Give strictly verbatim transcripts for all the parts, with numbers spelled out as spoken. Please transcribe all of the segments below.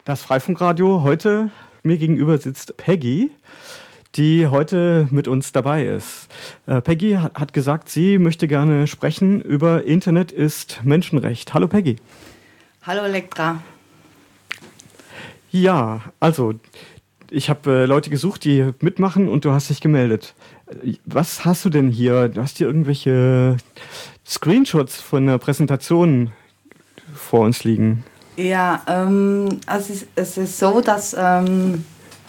Das Freifunkradio. Heute mir gegenüber sitzt Peggy, die heute mit uns dabei ist. Äh, Peggy hat, hat gesagt, sie möchte gerne sprechen über Internet ist Menschenrecht. Hallo Peggy. Hallo Elektra. Ja, also ich habe äh, Leute gesucht, die mitmachen und du hast dich gemeldet. Was hast du denn hier? Du hast hier irgendwelche Screenshots von einer Präsentation vor uns liegen. Ja, ähm, also es, ist, es ist so, dass, ähm,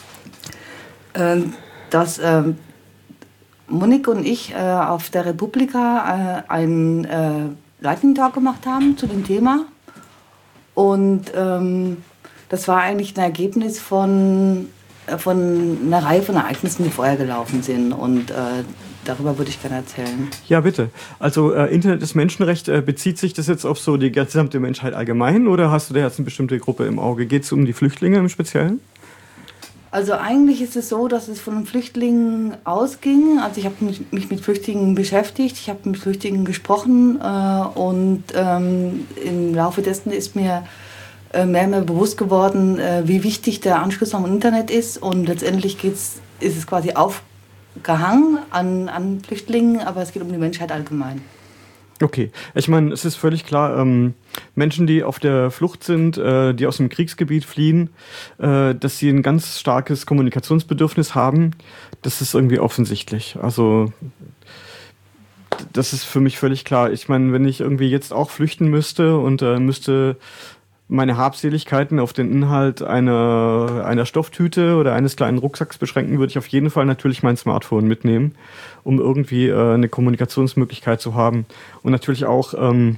äh, dass ähm, Monique und ich äh, auf der Republika äh, einen äh, Lightning Talk gemacht haben zu dem Thema. Und ähm, das war eigentlich ein Ergebnis von, äh, von einer Reihe von Ereignissen, die vorher gelaufen sind. Und äh, darüber würde ich gerne erzählen. Ja, bitte. Also äh, Internet ist Menschenrecht. Äh, bezieht sich das jetzt auf so die gesamte Menschheit allgemein oder hast du da jetzt eine bestimmte Gruppe im Auge? Geht es um die Flüchtlinge im Speziellen? Also eigentlich ist es so, dass es von den Flüchtlingen ausging. Also ich habe mich, mich mit Flüchtlingen beschäftigt, ich habe mit Flüchtlingen gesprochen äh, und ähm, im Laufe dessen ist mir äh, mehr und mehr bewusst geworden, äh, wie wichtig der Anschluss am Internet ist. Und letztendlich geht's, ist es quasi aufgehangen an, an Flüchtlingen, aber es geht um die Menschheit allgemein. Okay, ich meine, es ist völlig klar, ähm, Menschen, die auf der Flucht sind, äh, die aus dem Kriegsgebiet fliehen, äh, dass sie ein ganz starkes Kommunikationsbedürfnis haben, das ist irgendwie offensichtlich. Also das ist für mich völlig klar. Ich meine, wenn ich irgendwie jetzt auch flüchten müsste und äh, müsste meine Habseligkeiten auf den Inhalt einer, einer Stofftüte oder eines kleinen Rucksacks beschränken, würde ich auf jeden Fall natürlich mein Smartphone mitnehmen, um irgendwie äh, eine Kommunikationsmöglichkeit zu haben. Und natürlich auch, ähm,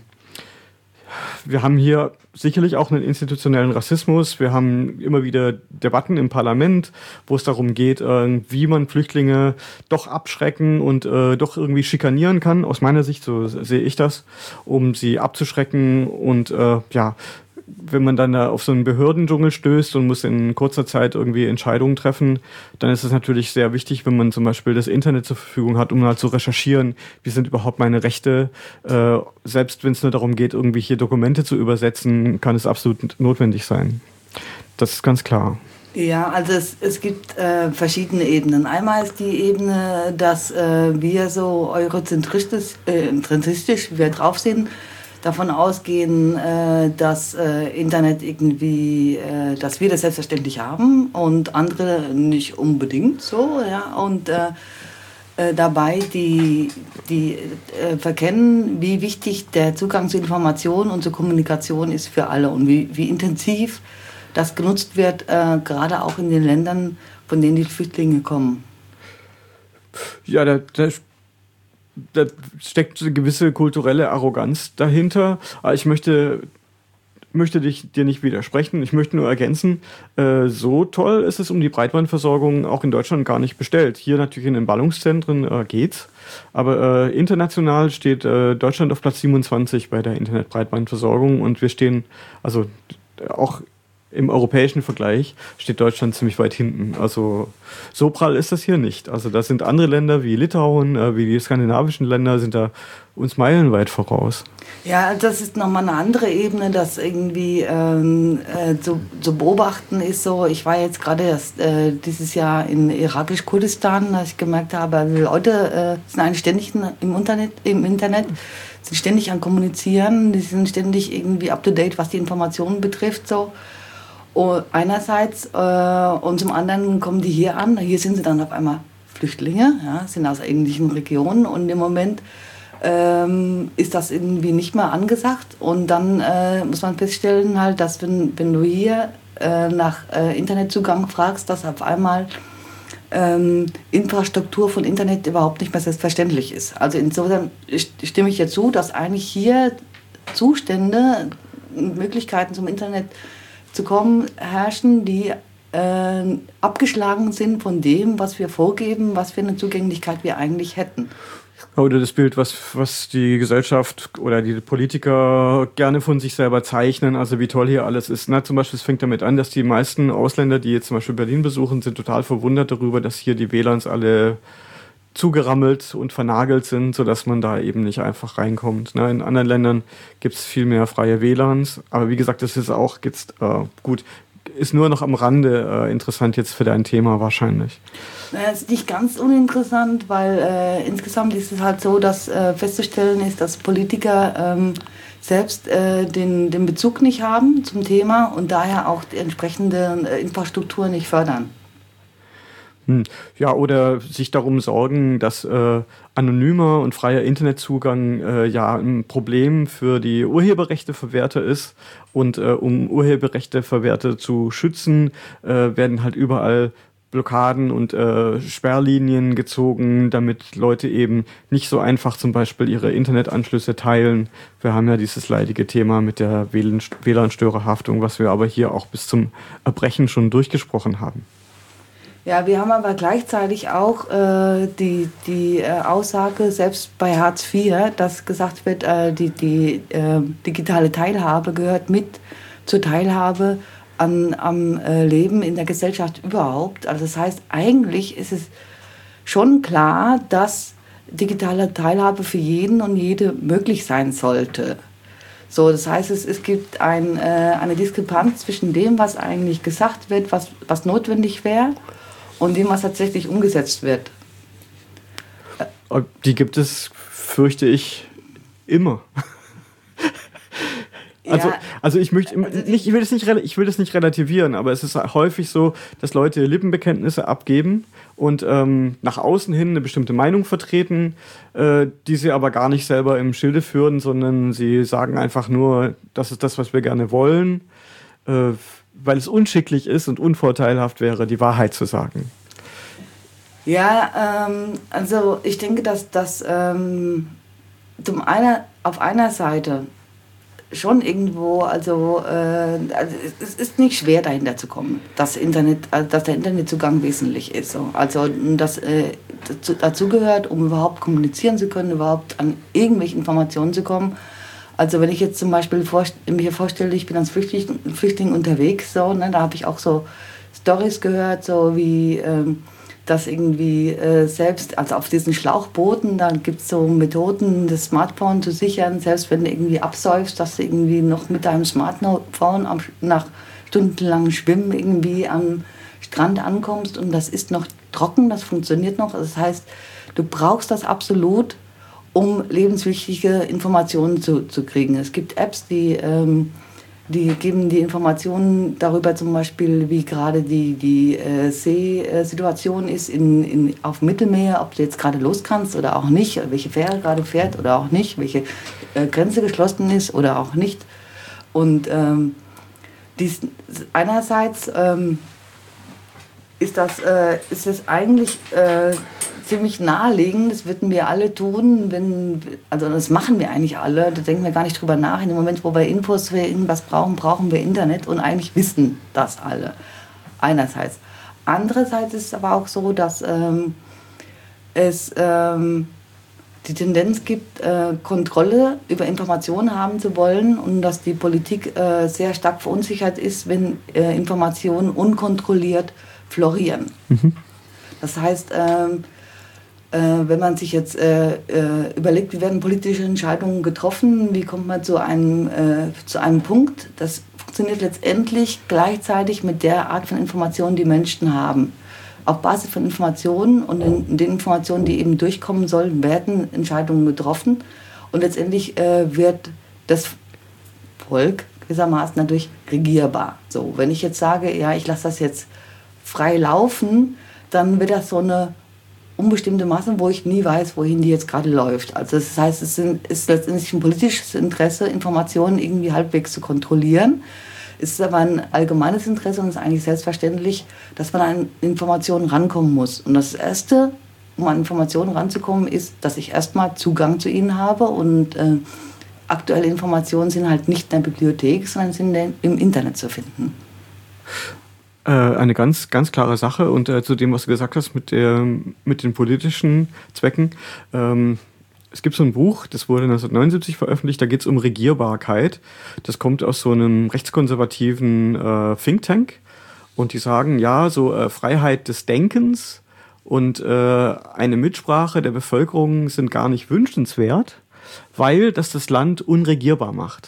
wir haben hier sicherlich auch einen institutionellen Rassismus. Wir haben immer wieder Debatten im Parlament, wo es darum geht, äh, wie man Flüchtlinge doch abschrecken und äh, doch irgendwie schikanieren kann. Aus meiner Sicht, so sehe ich das, um sie abzuschrecken und äh, ja, wenn man dann da auf so einen Behördendschungel stößt und muss in kurzer Zeit irgendwie Entscheidungen treffen, dann ist es natürlich sehr wichtig, wenn man zum Beispiel das Internet zur Verfügung hat, um halt zu recherchieren, wie sind überhaupt meine Rechte. Äh, selbst wenn es nur darum geht, irgendwie hier Dokumente zu übersetzen, kann es absolut notwendig sein. Das ist ganz klar. Ja, also es, es gibt äh, verschiedene Ebenen. Einmal ist die Ebene, dass äh, wir so eurozentristisch, äh, zentristisch, wie wir drauf sind, davon ausgehen, äh, dass äh, Internet irgendwie, äh, dass wir das selbstverständlich haben und andere nicht unbedingt so, ja, und äh, äh, dabei die, die äh, verkennen, wie wichtig der Zugang zu Informationen und zur Kommunikation ist für alle und wie, wie intensiv das genutzt wird, äh, gerade auch in den Ländern, von denen die Flüchtlinge kommen. Ja, da, da Da steckt eine gewisse kulturelle Arroganz dahinter. Aber ich möchte, möchte dich, dir nicht widersprechen. Ich möchte nur ergänzen, äh, so toll ist es um die Breitbandversorgung auch in Deutschland gar nicht bestellt. Hier natürlich in den Ballungszentren äh, geht's. Aber äh, international steht äh, Deutschland auf Platz siebenundzwanzig bei der Internetbreitbandversorgung. Und wir stehen, also auch im europäischen Vergleich steht Deutschland ziemlich weit hinten. Also so prall ist das hier nicht. Also da sind andere Länder wie Litauen, äh, wie die skandinavischen Länder, sind da uns meilenweit voraus. Ja, das ist nochmal eine andere Ebene, das irgendwie ähm, äh, zu, zu beobachten ist so. Ich war jetzt gerade äh, dieses Jahr in irakisch-Kurdistan, dass ich gemerkt habe, die Leute äh, sind eigentlich ständig im Internet, im Internet, sind ständig am Kommunizieren, die sind ständig irgendwie up to date, was die Informationen betrifft, so. Und einerseits äh, und zum anderen kommen die hier an. Hier sind sie dann auf einmal Flüchtlinge, ja, sind aus ähnlichen Regionen und im Moment ähm, ist das irgendwie nicht mehr angesagt. Und dann äh, muss man feststellen, halt, dass wenn, wenn du hier äh, nach äh, Internetzugang fragst, dass auf einmal ähm, Infrastruktur von Internet überhaupt nicht mehr selbstverständlich ist. Also insofern stimme ich jetzt zu, dass eigentlich hier Zustände, Möglichkeiten zum Internet zu kommen, herrschen, die äh, abgeschlagen sind von dem, was wir vorgeben, was für eine Zugänglichkeit wir eigentlich hätten. Oder das Bild, was, was die Gesellschaft oder die Politiker gerne von sich selber zeichnen, also wie toll hier alles ist. Na, zum Beispiel, es fängt damit an, dass die meisten Ausländer, die jetzt zum Beispiel Berlin besuchen, sind total verwundert darüber, dass hier die W L A Ns alle zugerammelt und vernagelt sind, sodass man da eben nicht einfach reinkommt. Ne? In anderen Ländern gibt es viel mehr freie W L A Ns, aber wie gesagt, das ist auch jetzt äh, gut. ist nur noch am Rande äh, interessant jetzt für dein Thema wahrscheinlich. Es ist nicht ganz uninteressant, weil äh, insgesamt ist es halt so, dass äh, festzustellen ist, dass Politiker ähm, selbst äh, den, den Bezug nicht haben zum Thema und daher auch die entsprechende äh, Infrastruktur nicht fördern. Hm. Ja, oder sich darum sorgen, dass äh, anonymer und freier Internetzugang äh, ja ein Problem für die Urheberrechteverwerter ist. Und äh, um Urheberrechteverwerter zu schützen, äh, werden halt überall Blockaden und äh, Sperrlinien gezogen, damit Leute eben nicht so einfach zum Beispiel ihre Internetanschlüsse teilen. Wir haben ja dieses leidige Thema mit der W L A N-Störerhaftung, was wir aber hier auch bis zum Erbrechen schon durchgesprochen haben. Ja, wir haben aber gleichzeitig auch äh, die, die äh, Aussage, selbst bei Hartz vier, dass gesagt wird, äh, die, die äh, digitale Teilhabe gehört mit zur Teilhabe an, am äh, Leben in der Gesellschaft überhaupt. Also das heißt, eigentlich ist es schon klar, dass digitale Teilhabe für jeden und jede möglich sein sollte. So, das heißt, es, es gibt ein, äh, eine Diskrepanz zwischen dem, was eigentlich gesagt wird, was, was notwendig wäre, und dem, was tatsächlich umgesetzt wird. Die gibt es, fürchte ich, immer. Also, ja, also ich möchte nicht, ich will das nicht, ich will das nicht relativieren, aber es ist häufig so, dass Leute Lippenbekenntnisse abgeben und ähm, nach außen hin eine bestimmte Meinung vertreten, äh, die sie aber gar nicht selber im Schilde führen, sondern sie sagen einfach nur, das ist das, was wir gerne wollen, äh, weil es unschicklich ist und unvorteilhaft wäre, die Wahrheit zu sagen. Ja, ähm, also ich denke, dass das ähm, zum einer, auf einer Seite schon irgendwo, also, äh, also es ist nicht schwer dahinter zu kommen, dass, Internet, dass der Internetzugang wesentlich ist. So. Also dass äh, dazu, dazu gehört, um überhaupt kommunizieren zu können, überhaupt an irgendwelche Informationen zu kommen. Also wenn ich jetzt zum Beispiel vorst- mir vorstelle, ich bin als Flüchtling, Flüchtling unterwegs, so, ne, da habe ich auch so Storys gehört, so wie ähm, dass irgendwie äh, selbst, also auf diesen Schlauchbooten, da gibt es so Methoden, das Smartphone zu sichern, selbst wenn du irgendwie absäufst, dass du irgendwie noch mit deinem Smartphone am, nach stundenlangem Schwimmen irgendwie am Strand ankommst und das ist noch trocken, das funktioniert noch. Das heißt, du brauchst das absolut, um lebenswichtige Informationen zu, zu kriegen. Es gibt Apps, die, ähm, die geben die Informationen darüber zum Beispiel, wie gerade die, die äh, Seesituation ist in, in, auf dem Mittelmeer, ob du jetzt gerade los kannst oder auch nicht, welche Fähre gerade fährt oder auch nicht, welche äh, Grenze geschlossen ist oder auch nicht. Und ähm, dies, einerseits ähm, ist das, äh, ist das eigentlich äh, ziemlich naheliegend, das würden wir alle tun, wenn, also das machen wir eigentlich alle, da denken wir gar nicht drüber nach. In dem Moment, wo wir Infos für irgendwas brauchen, brauchen wir Internet und eigentlich wissen das alle. Einerseits. Andererseits ist es aber auch so, dass ähm, es ähm, die Tendenz gibt, äh, Kontrolle über Informationen haben zu wollen und dass die Politik äh, sehr stark verunsichert ist, wenn äh, Informationen unkontrolliert florieren. Mhm. Das heißt, ähm, Äh, wenn man sich jetzt äh, äh, überlegt, wie werden politische Entscheidungen getroffen, wie kommt man zu einem, äh, zu einem Punkt, das funktioniert letztendlich gleichzeitig mit der Art von Informationen, die Menschen haben. Auf Basis von Informationen und in, in den Informationen, die eben durchkommen sollen, werden Entscheidungen getroffen und letztendlich äh, wird das Volk gewissermaßen dadurch regierbar. So, wenn ich jetzt sage, ja, ich lasse das jetzt frei laufen, dann wird das so eine unbestimmte Masse, wo ich nie weiß, wohin die jetzt gerade läuft. Also das heißt, es ist letztendlich ein politisches Interesse, Informationen irgendwie halbwegs zu kontrollieren. Es ist aber ein allgemeines Interesse und es ist eigentlich selbstverständlich, dass man an Informationen rankommen muss. Und das Erste, um an Informationen ranzukommen, ist, dass ich erstmal Zugang zu ihnen habe und äh, aktuelle Informationen sind halt nicht in der Bibliothek, sondern sind im Internet zu finden. Eine ganz, ganz klare Sache und äh, zu dem, was du gesagt hast mit, der, mit den politischen Zwecken. Ähm, es gibt so ein Buch, das wurde neunzehnhundertneunundsiebzig veröffentlicht, da geht es um Regierbarkeit. Das kommt aus so einem rechtskonservativen äh, Think Tank und die sagen, ja, so äh, Freiheit des Denkens und äh, eine Mitsprache der Bevölkerung sind gar nicht wünschenswert, weil das das Land unregierbar macht.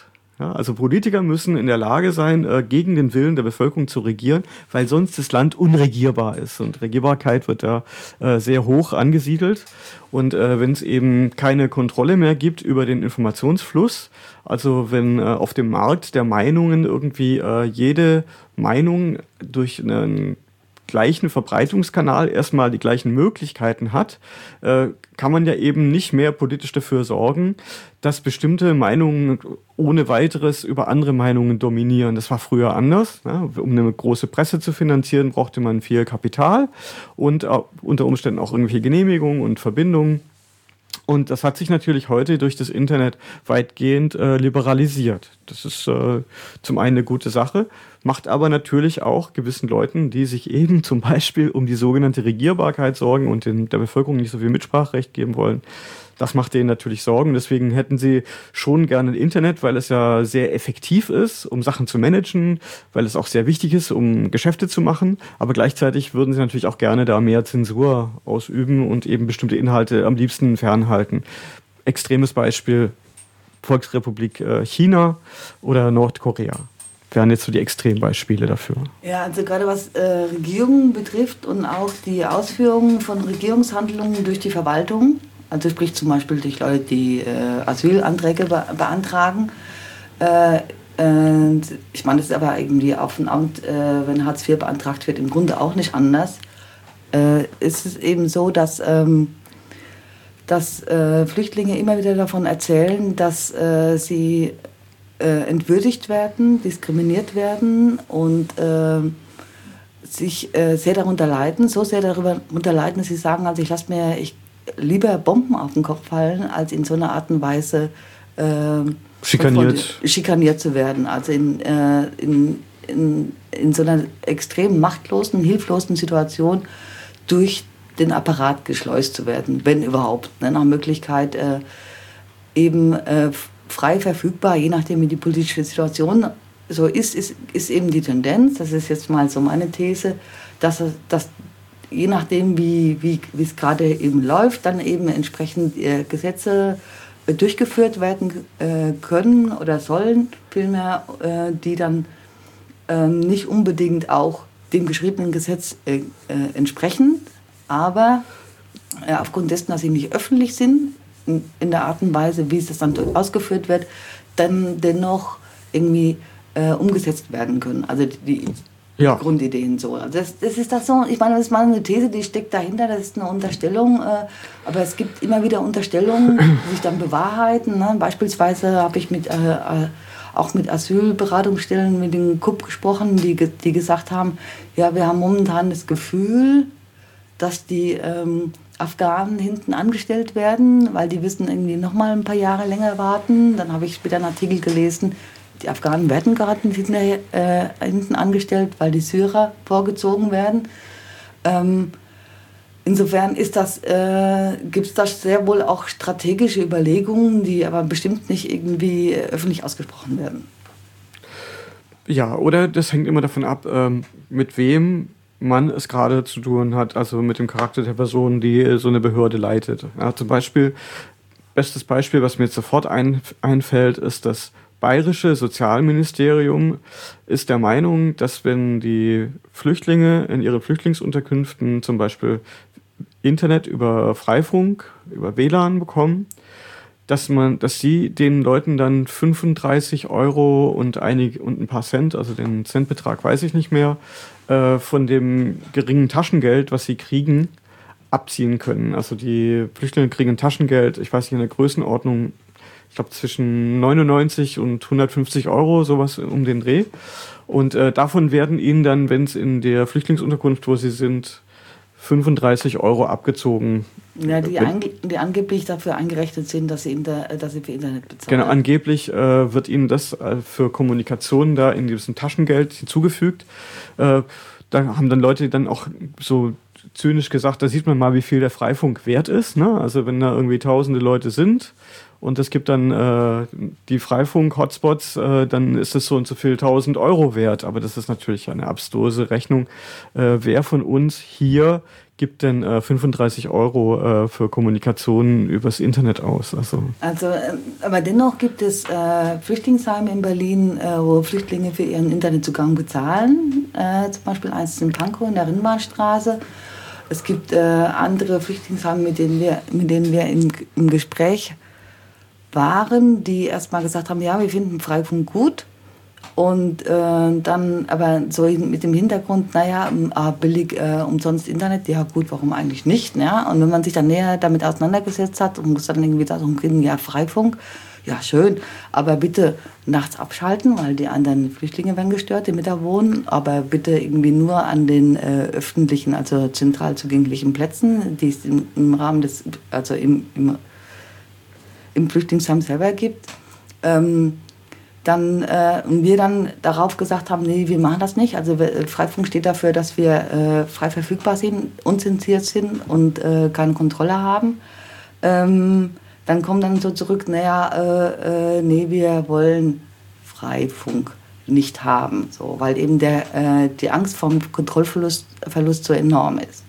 Ja, also Politiker müssen in der Lage sein, äh, gegen den Willen der Bevölkerung zu regieren, weil sonst das Land unregierbar ist. Und Regierbarkeit wird da äh, sehr hoch angesiedelt. Und äh, wenn es eben keine Kontrolle mehr gibt über den Informationsfluss, also wenn äh, auf dem Markt der Meinungen irgendwie äh, jede Meinung durch einen gleichen Verbreitungskanal erstmal die gleichen Möglichkeiten hat, äh, kann man ja eben nicht mehr politisch dafür sorgen, dass bestimmte Meinungen ohne weiteres über andere Meinungen dominieren. Das war früher anders. Ne? Um eine große Presse zu finanzieren, brauchte man viel Kapital und äh, unter Umständen auch irgendwelche Genehmigungen und Verbindungen. Und das hat sich natürlich heute durch das Internet weitgehend äh, liberalisiert. Das ist äh, zum einen eine gute Sache, macht aber natürlich auch gewissen Leuten, die sich eben zum Beispiel um die sogenannte Regierbarkeit sorgen und den, der Bevölkerung nicht so viel Mitspracherecht geben wollen, das macht denen natürlich Sorgen. Deswegen hätten sie schon gerne ein Internet, weil es ja sehr effektiv ist, um Sachen zu managen, weil es auch sehr wichtig ist, um Geschäfte zu machen. Aber gleichzeitig würden sie natürlich auch gerne da mehr Zensur ausüben und eben bestimmte Inhalte am liebsten fernhalten. Extremes Beispiel Volksrepublik China oder Nordkorea wären jetzt so die Extrembeispiele dafür. Ja, also gerade was äh, Regierungen betrifft und auch die Ausführungen von Regierungshandlungen durch die Verwaltung, also sprich zum Beispiel durch Leute, die äh, Asylanträge be- beantragen. Äh, äh, ich meine, das ist aber irgendwie auf dem Amt, äh, wenn Hartz vier beantragt wird, im Grunde auch nicht anders. Äh, ist es eben so, dass, ähm, dass äh, Flüchtlinge immer wieder davon erzählen, dass äh, sie äh, entwürdigt werden, diskriminiert werden und äh, sich äh, sehr darunter leiden, so sehr darunter leiden, dass sie sagen, also ich lasse mir ich lieber Bomben auf den Kopf fallen, als in so einer Art und Weise äh, schikaniert. Von, schikaniert zu werden. Also in, äh, in, in, in so einer extrem machtlosen, hilflosen Situation durch den Apparat geschleust zu werden, wenn überhaupt. Ne? Nach Möglichkeit äh, eben äh, frei verfügbar, je nachdem wie die politische Situation so ist, ist, ist eben die Tendenz, das ist jetzt mal so meine These, dass, dass je nachdem, wie, wie, wie es gerade eben läuft, dann eben entsprechend äh, Gesetze äh, durchgeführt werden äh, können oder sollen, vielmehr, äh, die dann äh, nicht unbedingt auch dem geschriebenen Gesetz äh, äh, entsprechen, aber äh, aufgrund dessen, dass sie nicht öffentlich sind, in, in der Art und Weise, wie es das dann ausgeführt wird, dann dennoch irgendwie äh, umgesetzt werden können. Also die, die Ja. Grundideen so. Das, das ist das so, ich meine, das ist mal eine These, die steckt dahinter, das ist eine Unterstellung, äh, aber es gibt immer wieder Unterstellungen, die sich dann bewahrheiten. Ne? Beispielsweise habe ich mit, äh, äh, auch mit Asylberatungsstellen mit dem K U P gesprochen, die, die gesagt haben, ja, wir haben momentan das Gefühl, dass die ähm, Afghanen hinten angestellt werden, weil die wissen, irgendwie noch mal ein paar Jahre länger warten. Dann habe ich später einen Artikel gelesen, die Afghanen werden gerade hinten, äh, hinten angestellt, weil die Syrer vorgezogen werden. Ähm, insofern ist das, äh, gibt es da sehr wohl auch strategische Überlegungen, die aber bestimmt nicht irgendwie öffentlich ausgesprochen werden. Ja, oder das hängt immer davon ab, ähm, mit wem man es gerade zu tun hat, also mit dem Charakter der Person, die so eine Behörde leitet. Ja, zum Beispiel, bestes Beispiel, was mir jetzt sofort ein, einfällt, ist das bayerische Sozialministerium ist der Meinung, dass wenn die Flüchtlinge in ihre Flüchtlingsunterkünften zum Beispiel Internet über Freifunk, über W L A N bekommen, dass man, dass sie den Leuten dann fünfunddreißig Euro und einige und ein paar Cent, also den Centbetrag weiß ich nicht mehr, äh, von dem geringen Taschengeld, was sie kriegen, abziehen können. Also die Flüchtlinge kriegen ein Taschengeld, ich weiß nicht, in der Größenordnung, ich glaube zwischen neunundneunzig und hundertfünfzig Euro, sowas um den Dreh. Und äh, davon werden ihnen dann, wenn es in der Flüchtlingsunterkunft, wo sie sind, fünfunddreißig Euro abgezogen. Ja, die, ange- die angeblich dafür eingerechnet sind, dass sie, inter- dass sie für Internet bezahlen. Genau, angeblich äh, wird ihnen das äh, für Kommunikation da in diesem Taschengeld hinzugefügt. Äh, da haben dann Leute dann auch so zynisch gesagt, da sieht man mal, wie viel der Freifunk wert ist. Ne? Also wenn da irgendwie tausende Leute sind und es gibt dann äh, die Freifunk-Hotspots, äh, dann ist es so und so viel tausend Euro wert. Aber das ist natürlich eine abstruse Rechnung. Äh, wer von uns hier gibt denn äh, fünfunddreißig Euro äh, für Kommunikation übers Internet aus? Also, also äh, aber dennoch gibt es äh, Flüchtlingsheime in Berlin, äh, wo Flüchtlinge für ihren Internetzugang bezahlen. Äh, zum Beispiel eins in Pankow in der Rinnbahnstraße. Es gibt äh, andere Flüchtlingsheime, mit denen wir, mit denen wir im, im Gespräch waren, die erstmal gesagt haben, ja, wir finden Freifunk gut. Und äh, dann aber so mit dem Hintergrund, naja, ah, billig äh, umsonst Internet, ja gut, warum eigentlich nicht? Ja? Und wenn man sich dann näher damit auseinandergesetzt hat und muss dann irgendwie darum kriegen, ja, Freifunk, ja schön, aber bitte nachts abschalten, weil die anderen Flüchtlinge werden gestört, die mit da wohnen, aber bitte irgendwie nur an den äh, öffentlichen, also zentral zugänglichen Plätzen, die es im, im Rahmen des, also im, im, im Flüchtlingsheim selber gibt. Ähm, Dann, äh, und wir dann darauf gesagt haben, nee, wir machen das nicht. Also Freifunk steht dafür, dass wir äh, frei verfügbar sind, unzensiert sind und äh, keine Kontrolle haben. Ähm, dann kommen dann so zurück, naja, äh, äh, nee, wir wollen Freifunk nicht haben, so, weil eben der, äh, die Angst vom Kontrollverlust Verlust so enorm ist.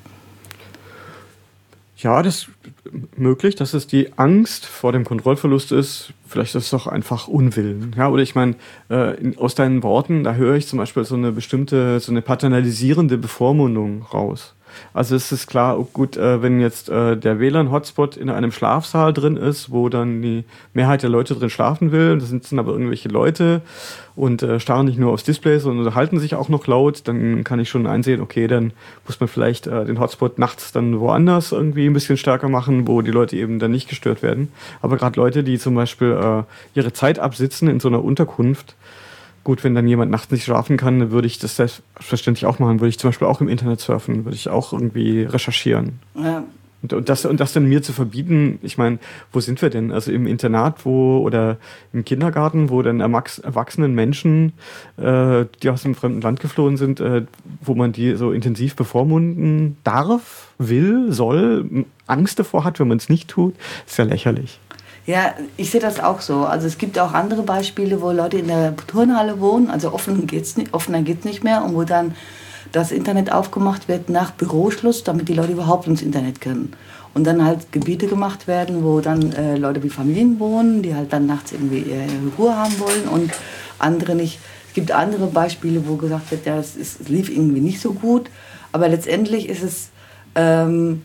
Ja, das ist möglich, dass es die Angst vor dem Kontrollverlust ist. Vielleicht ist es doch einfach Unwillen. Ja, oder ich meine, äh, in, aus deinen Worten, da höre ich zum Beispiel so eine bestimmte, so eine paternalisierende Bevormundung raus. Also es ist klar, oh gut, äh, wenn jetzt äh, der W L A N-Hotspot in einem Schlafsaal drin ist, wo dann die Mehrheit der Leute drin schlafen will, das sind, sind aber irgendwelche Leute und äh, starren nicht nur aufs Display, sondern unterhalten sich auch noch laut, dann kann ich schon einsehen, okay, dann muss man vielleicht äh, den Hotspot nachts dann woanders irgendwie ein bisschen stärker machen, wo die Leute eben dann nicht gestört werden. Aber gerade Leute, die zum Beispiel äh, ihre Zeit absitzen in so einer Unterkunft, gut, wenn dann jemand nachts nicht schlafen kann, dann würde ich das selbstverständlich auch machen. Würde ich zum Beispiel auch im Internet surfen, würde ich auch irgendwie recherchieren. Ja. Und, und, das, und das dann mir zu verbieten, ich meine, wo sind wir denn? Also im Internat wo oder im Kindergarten, wo dann erwachsenen Menschen, äh, die aus einem fremden Land geflohen sind, äh, wo man die so intensiv bevormunden darf, will, soll, Angst davor hat, wenn man es nicht tut, ist ja lächerlich. Ja, ich sehe das auch so. Also es gibt auch andere Beispiele, wo Leute in der Turnhalle wohnen, also offen geht's nicht, offener geht es nicht mehr, und wo dann das Internet aufgemacht wird nach Büroschluss, damit die Leute überhaupt ins Internet können. Und dann halt Gebiete gemacht werden, wo dann äh, Leute wie Familien wohnen, die halt dann nachts irgendwie ihre Ruhe haben wollen und andere nicht. Es gibt andere Beispiele, wo gesagt wird, ja, es, ist, es lief irgendwie nicht so gut, aber letztendlich ist es ähm,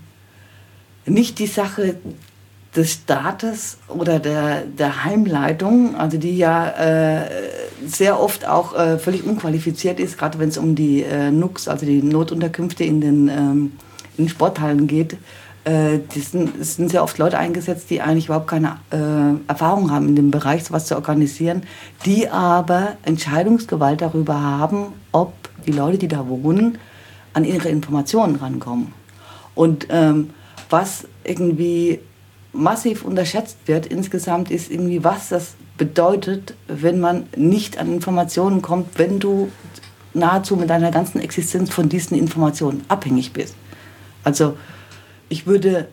nicht die Sache des Staates oder der, der Heimleitung, also die ja äh, sehr oft auch äh, völlig unqualifiziert ist, gerade wenn es um die äh, N U Ks, also die Notunterkünfte in den, ähm, in den Sporthallen geht. Äh, die sind, es sind sehr oft Leute eingesetzt, die eigentlich überhaupt keine äh, Erfahrung haben in dem Bereich, sowas zu organisieren, die aber Entscheidungsgewalt darüber haben, ob die Leute, die da wohnen, an ihre Informationen rankommen. Und ähm, was irgendwie massiv unterschätzt wird insgesamt, ist irgendwie, was das bedeutet, wenn man nicht an Informationen kommt, wenn du nahezu mit deiner ganzen Existenz von diesen Informationen abhängig bist. Also ich würde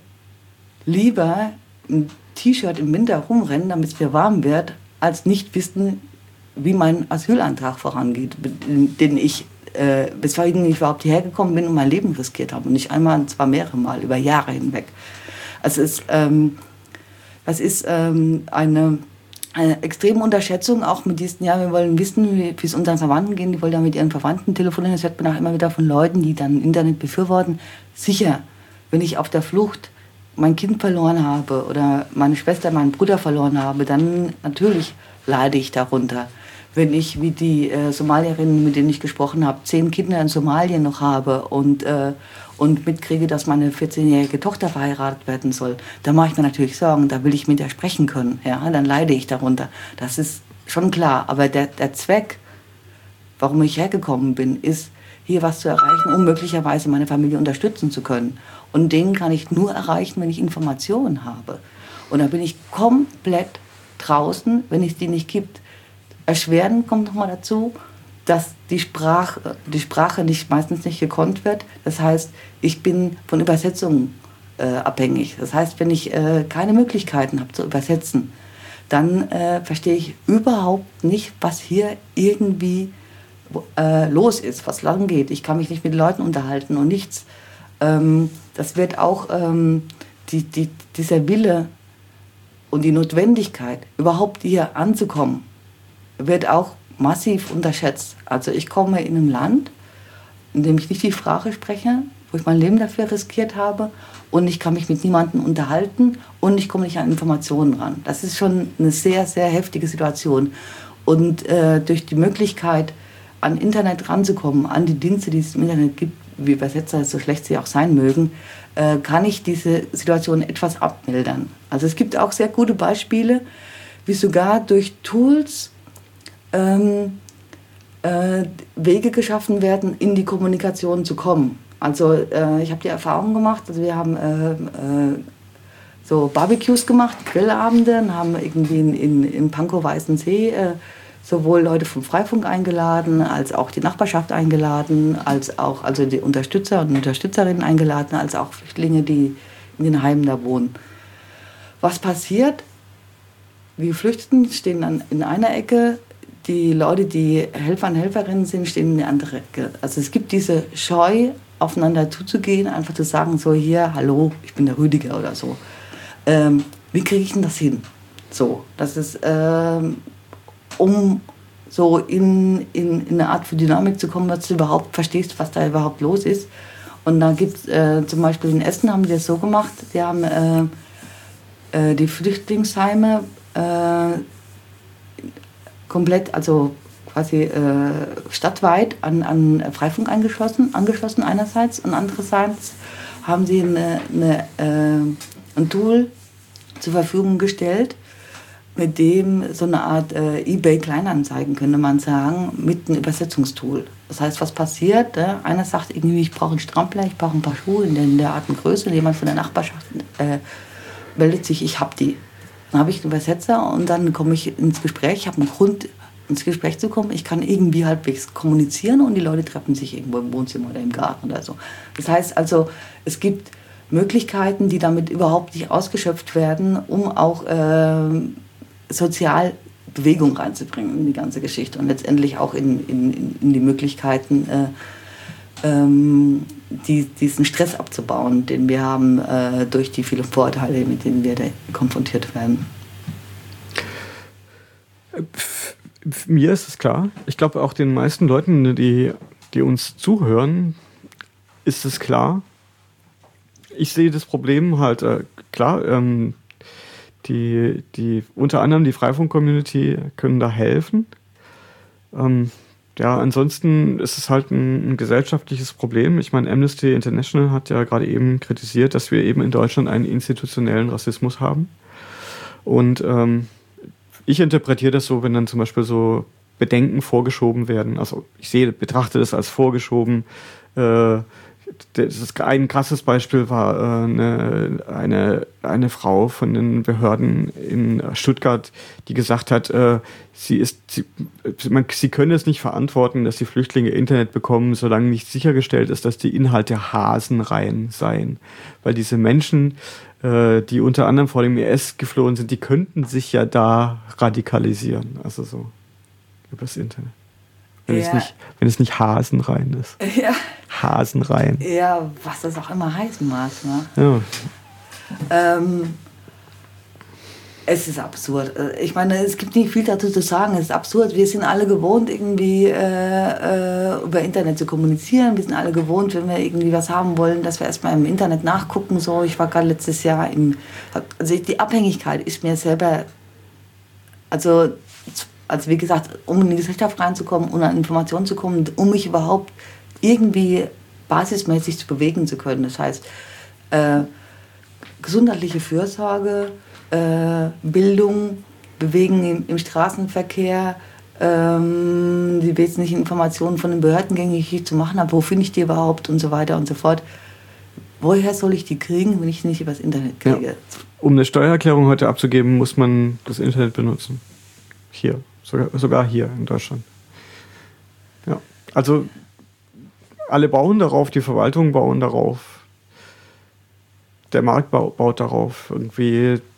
lieber ein T-Shirt im Winter rumrennen, damit es mir warm wird, als nicht wissen, wie mein Asylantrag vorangeht, den ich äh, weswegen ich überhaupt hierher gekommen bin und mein Leben riskiert habe. Und nicht einmal, und zwar mehrere Mal, über Jahre hinweg. Also es ist, ähm, das ist ähm, eine, eine extreme Unterschätzung, auch mit diesen, ja, wir wollen wissen, wie es unseren Verwandten geht, die wollen ja mit ihren Verwandten telefonieren. Das hört man auch immer wieder von Leuten, die dann Internet befürworten. Sicher, wenn ich auf der Flucht mein Kind verloren habe oder meine Schwester, meinen Bruder verloren habe, dann natürlich leide ich darunter. Wenn ich, wie die äh, Somalierinnen, mit denen ich gesprochen habe, zehn Kinder in Somalia noch habe und, äh, und mitkriege, dass meine vierzehnjährige Tochter verheiratet werden soll, da mache ich mir natürlich Sorgen, da will ich mit ihr sprechen können. Ja? Dann leide ich darunter. Das ist schon klar. Aber der, der Zweck, warum ich hergekommen bin, ist, hier was zu erreichen, um möglicherweise meine Familie unterstützen zu können. Und den kann ich nur erreichen, wenn ich Informationen habe. Und da bin ich komplett draußen, wenn es die nicht gibt. Erschwerend kommt nochmal dazu, dass die Sprache, die Sprache nicht, meistens nicht gekonnt wird. Das heißt, ich bin von Übersetzungen äh, abhängig. Das heißt, wenn ich äh, keine Möglichkeiten habe zu übersetzen, dann äh, verstehe ich überhaupt nicht, was hier irgendwie äh, los ist, was lang geht. Ich kann mich nicht mit Leuten unterhalten und nichts. Ähm, das wird auch ähm, die, die, dieser Wille und die Notwendigkeit, überhaupt hier anzukommen, wird auch massiv unterschätzt. Also ich komme in einem Land, in dem ich nicht die Sprache spreche, wo ich mein Leben dafür riskiert habe und ich kann mich mit niemandem unterhalten und ich komme nicht an Informationen ran. Das ist schon eine sehr, sehr heftige Situation. Und äh, durch die Möglichkeit, an Internet ranzukommen, an die Dienste, die es im Internet gibt, wie Übersetzer, so schlecht sie auch sein mögen, äh, kann ich diese Situation etwas abmildern. Also es gibt auch sehr gute Beispiele, wie sogar durch Tools ähm, äh, Wege geschaffen werden, in die Kommunikation zu kommen. Also äh, ich habe die Erfahrung gemacht, also wir haben äh, äh, so Barbecues gemacht, Grillabende, und haben irgendwie in, in, in Pankow-Weißensee äh, sowohl Leute vom Freifunk eingeladen, als auch die Nachbarschaft eingeladen, als auch also die Unterstützer und Unterstützerinnen eingeladen, als auch Flüchtlinge, die in den Heimen da wohnen. Was passiert? Die Geflüchteten stehen dann in einer Ecke, die Leute, die Helfer und Helferinnen sind, stehen in der anderen Ecke. Also es gibt diese Scheu, aufeinander zuzugehen, einfach zu sagen, so hier, hallo, ich bin der Rüdiger oder so. Ähm, wie kriege ich denn das hin? So, das ist, ähm, um so in, in, in eine Art von Dynamik zu kommen, dass du überhaupt verstehst, was da überhaupt los ist. Und da gibt es äh, zum Beispiel in Essen haben die das so gemacht, die haben äh, äh, die Flüchtlingsheime äh, komplett, also quasi äh, stadtweit an, an Freifunk angeschlossen, angeschlossen einerseits und andererseits haben sie eine, eine, äh, ein Tool zur Verfügung gestellt, mit dem so eine Art äh, eBay-Kleinanzeigen, könnte man sagen, mit einem Übersetzungstool. Das heißt, was passiert? Äh, einer sagt irgendwie, ich brauche einen Strampler, ich brauche ein paar Schuhe in der, in der Art und Größe. Und jemand von der Nachbarschaft äh, meldet sich, ich habe die. Dann habe ich einen Übersetzer und dann komme ich ins Gespräch. Ich habe einen Grund, ins Gespräch zu kommen. Ich kann irgendwie halbwegs kommunizieren und die Leute treffen sich irgendwo im Wohnzimmer oder im Garten oder so. Das heißt also, es gibt Möglichkeiten, die damit überhaupt nicht ausgeschöpft werden, um auch äh, sozial Bewegung reinzubringen in die ganze Geschichte und letztendlich auch in, in, in die Möglichkeiten, äh, ähm, die, diesen Stress abzubauen, den wir haben äh, durch die vielen Vorurteile, mit denen wir da konfrontiert werden. Mir ist es klar. Ich glaube auch den meisten Leuten, die, die uns zuhören, ist es klar. Ich sehe das Problem halt äh, klar. Ähm, Die, die, unter anderem die Freifunk-Community können da helfen. Ähm, ja, ansonsten ist es halt ein, ein gesellschaftliches Problem. Ich meine, Amnesty International hat ja gerade eben kritisiert, dass wir eben in Deutschland einen institutionellen Rassismus haben. Und ähm, ich interpretiere das so, wenn dann zum Beispiel so Bedenken vorgeschoben werden. Also ich sehe, betrachte das als vorgeschoben. Äh, Das ist ein krasses Beispiel war äh, eine, eine, eine Frau von den Behörden in Stuttgart, die gesagt hat, äh, sie, ist, sie, man, sie könne es nicht verantworten, dass die Flüchtlinge Internet bekommen, solange nicht sichergestellt ist, dass die Inhalte hasenrein seien. Weil diese Menschen, äh, die unter anderem vor dem I S geflohen sind, die könnten sich ja da radikalisieren. Also so übers Internet. Wenn, ja. es nicht, wenn es nicht hasenrein ist. Ja. Hasenrein. Ja, was das auch immer heißen mag. Ne? Ja. Ähm, es ist absurd. Ich meine, es gibt nicht viel dazu zu sagen. Es ist absurd. Wir sind alle gewohnt, irgendwie äh, über Internet zu kommunizieren. Wir sind alle gewohnt, wenn wir irgendwie was haben wollen, dass wir erstmal im Internet nachgucken. So, ich war gerade letztes Jahr im... Also die Abhängigkeit ist mir selber... Also... Also wie gesagt, um in die Gesellschaft reinzukommen, um an Informationen zu kommen, um mich überhaupt irgendwie basismäßig zu bewegen zu können. Das heißt, äh, gesundheitliche Fürsorge, äh, Bildung, Bewegen im, im Straßenverkehr, ähm, die wesentlichen Informationen von den Behörden gängig zu machen, aber wo finde ich die überhaupt und so weiter und so fort. Woher soll ich die kriegen, wenn ich die nicht übers Internet kriege? Ja. Um eine Steuererklärung heute abzugeben, muss man das Internet benutzen. Hier. Sogar, sogar hier in Deutschland. Ja, also alle bauen darauf, die Verwaltungen bauen darauf, der Markt baut, baut darauf, irgendwie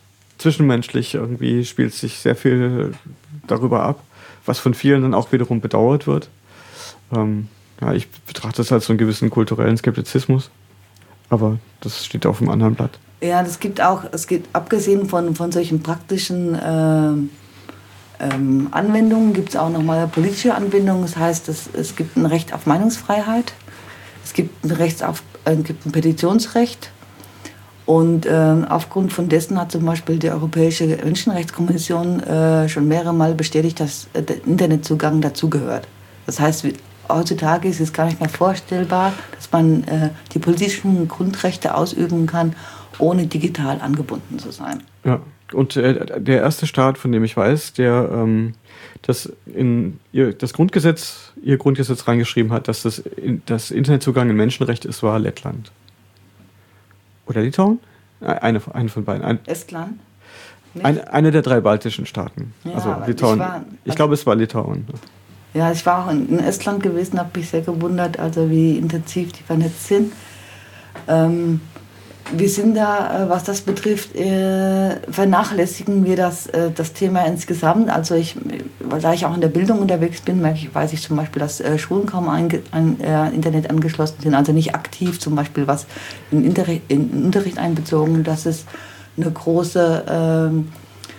zwischenmenschlich irgendwie spielt sich sehr viel darüber ab, was von vielen dann auch wiederum bedauert wird. Ähm, ja, ich betrachte das als so einen gewissen kulturellen Skeptizismus, aber das steht auf einem anderen Blatt. Ja, das gibt auch, es gibt abgesehen von, von solchen praktischen äh, ähm, Anwendungen, gibt es auch nochmal politische Anwendungen. Das heißt, es, es gibt ein Recht auf Meinungsfreiheit, es gibt ein, Recht auf, äh, gibt ein Petitionsrecht und äh, aufgrund von dessen hat zum Beispiel die Europäische Menschenrechtskommission äh, schon mehrere Mal bestätigt, dass äh, der Internetzugang dazugehört. Das heißt, heutzutage ist es gar nicht mehr vorstellbar, dass man äh, die politischen Grundrechte ausüben kann, ohne digital angebunden zu sein. Ja, und äh, der erste Staat, von dem ich weiß, der ähm, das in ihr, das Grundgesetz, ihr Grundgesetz reingeschrieben hat, dass das, in, das Internetzugang ein Menschenrecht ist, war Lettland. Oder Litauen? Eine, eine von beiden. Ein, Estland? Eine, eine der drei baltischen Staaten. Ja, also Litauen. Ich, war, also ich glaube, es war Litauen. Ja, ich war auch in Estland gewesen, habe mich sehr gewundert, also wie intensiv die vernetzt sind. Ähm, wir sind da, was das betrifft, äh, vernachlässigen wir das, äh, das Thema insgesamt. Also ich, da ich auch in der Bildung unterwegs bin, merke ich, weiß ich zum Beispiel, dass äh, Schulen kaum an äh, Internet angeschlossen sind, also nicht aktiv zum Beispiel was in, Interricht, in Unterricht einbezogen. Das ist eine große ähm,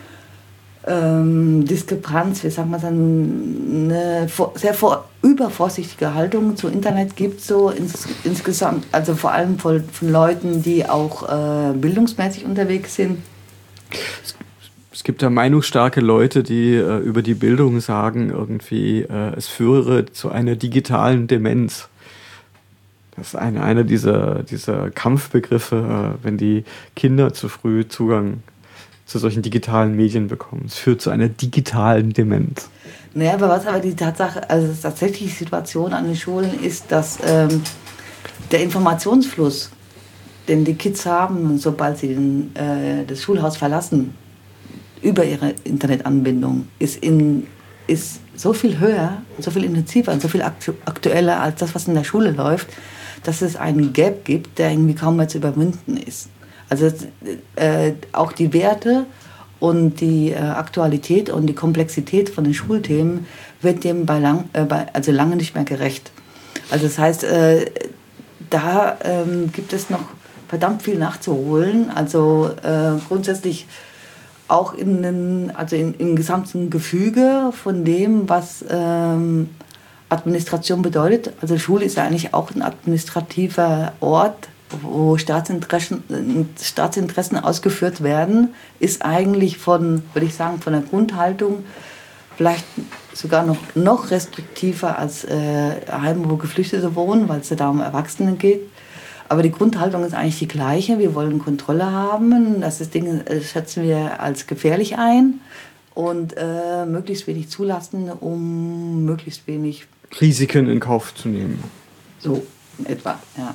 ähm, Diskrepanz, wie sagt man dann, eine sehr vor, übervorsichtige Haltung zu Internet gibt so ins, insgesamt, also vor allem von, von Leuten, die auch äh, bildungsmäßig unterwegs sind. Es, es gibt ja meinungsstarke Leute, die äh, über die Bildung sagen, irgendwie, äh, es führe zu einer digitalen Demenz. Das ist eine, einer dieser, dieser Kampfbegriffe, äh, wenn die Kinder zu früh Zugang zu solchen digitalen Medien bekommen. Es führt zu einer digitalen Demenz. Naja, aber was aber die Tatsache, also tatsächlich die Situation an den Schulen ist, dass ähm, der Informationsfluss, den die Kids haben, sobald sie den, äh, das Schulhaus verlassen, über ihre Internetanbindung, ist, in, ist so viel höher, so viel intensiver und so viel aktu- aktueller als das, was in der Schule läuft, dass es einen Gap gibt, der irgendwie kaum mehr zu überwinden ist. Also äh, auch die Werte und die äh, Aktualität und die Komplexität von den Schulthemen wird dem bei lang, äh, bei, also lange nicht mehr gerecht. Also das heißt, äh, da ähm, gibt es noch verdammt viel nachzuholen. Also äh, grundsätzlich auch in den, also in, im gesamten Gefüge von dem, was ähm, Administration bedeutet. Also Schule ist ja eigentlich auch ein administrativer Ort, wo Staatsinteressen, Staatsinteressen ausgeführt werden, ist eigentlich von, würde ich sagen, von der Grundhaltung vielleicht sogar noch, noch restriktiver als äh, Heime, wo Geflüchtete wohnen, weil es ja da um Erwachsene geht. Aber die Grundhaltung ist eigentlich die gleiche. Wir wollen Kontrolle haben. Das ist Dinge, das schätzen wir als gefährlich ein und äh, möglichst wenig zulassen, um möglichst wenig Risiken in Kauf zu nehmen. So in etwa, ja.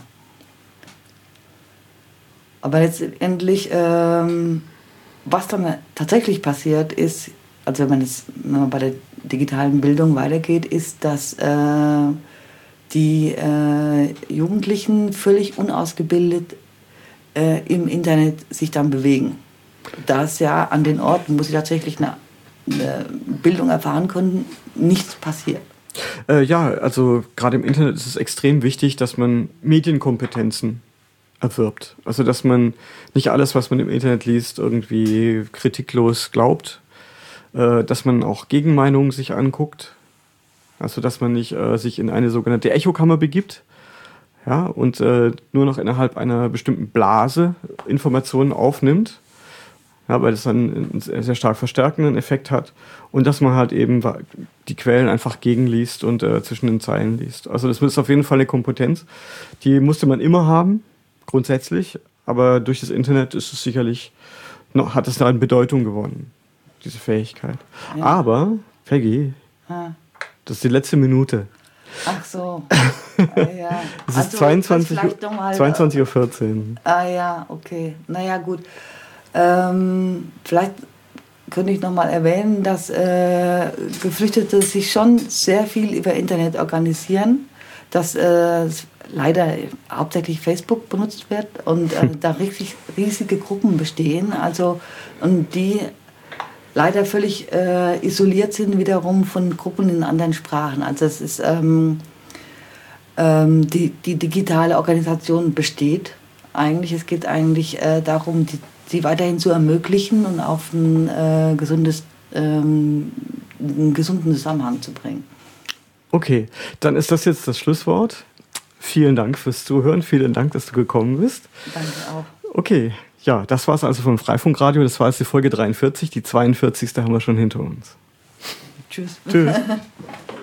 Aber letztendlich, ähm, was dann tatsächlich passiert ist, also wenn, es, wenn man bei der digitalen Bildung weitergeht, ist, dass äh, die äh, Jugendlichen völlig unausgebildet äh, im Internet sich dann bewegen. Da es ja an den Orten, wo sie tatsächlich eine, eine Bildung erfahren konnten, nichts passiert. Äh, ja, also gerade im Internet ist es extrem wichtig, dass man Medienkompetenzen erwirbt. Also dass man nicht alles, was man im Internet liest, irgendwie kritiklos glaubt, äh, dass man auch Gegenmeinungen sich anguckt, also dass man nicht äh, sich in eine sogenannte Echokammer begibt, ja, und äh, nur noch innerhalb einer bestimmten Blase Informationen aufnimmt, ja, weil das dann einen sehr stark verstärkenden Effekt hat, und dass man halt eben die Quellen einfach gegenliest und äh, zwischen den Zeilen liest. Also das ist auf jeden Fall eine Kompetenz, die musste man immer haben, grundsätzlich, aber durch das Internet ist es sicherlich noch, hat es da an Bedeutung gewonnen, diese Fähigkeit. Ja. Aber, Peggy, ah. das ist die letzte Minute. Ach so. äh, ja. Es ist zweiundzwanzig Uhr vierzehn. Ah ja, okay. Naja, gut. Ähm, vielleicht könnte ich noch mal erwähnen, dass äh, Geflüchtete sich schon sehr viel über Internet organisieren. dass äh, leider hauptsächlich Facebook benutzt wird und äh, da riesig, riesige Gruppen bestehen, also und die leider völlig äh, isoliert sind wiederum von Gruppen in anderen Sprachen. Also es ist ähm, ähm, die, die digitale Organisation besteht eigentlich. Es geht eigentlich äh, darum, die, sie weiterhin zu ermöglichen und auf ein äh, gesundes, ähm, einen gesunden Zusammenhang zu bringen. Okay, dann ist das jetzt das Schlusswort. Vielen Dank fürs Zuhören. Vielen Dank, dass du gekommen bist. Danke auch. Okay, ja, das war es also vom Freifunkradio. Das war jetzt die Folge dreiundvierzig. Die zweiundvierzigste haben wir schon hinter uns. Tschüss. Tschüss.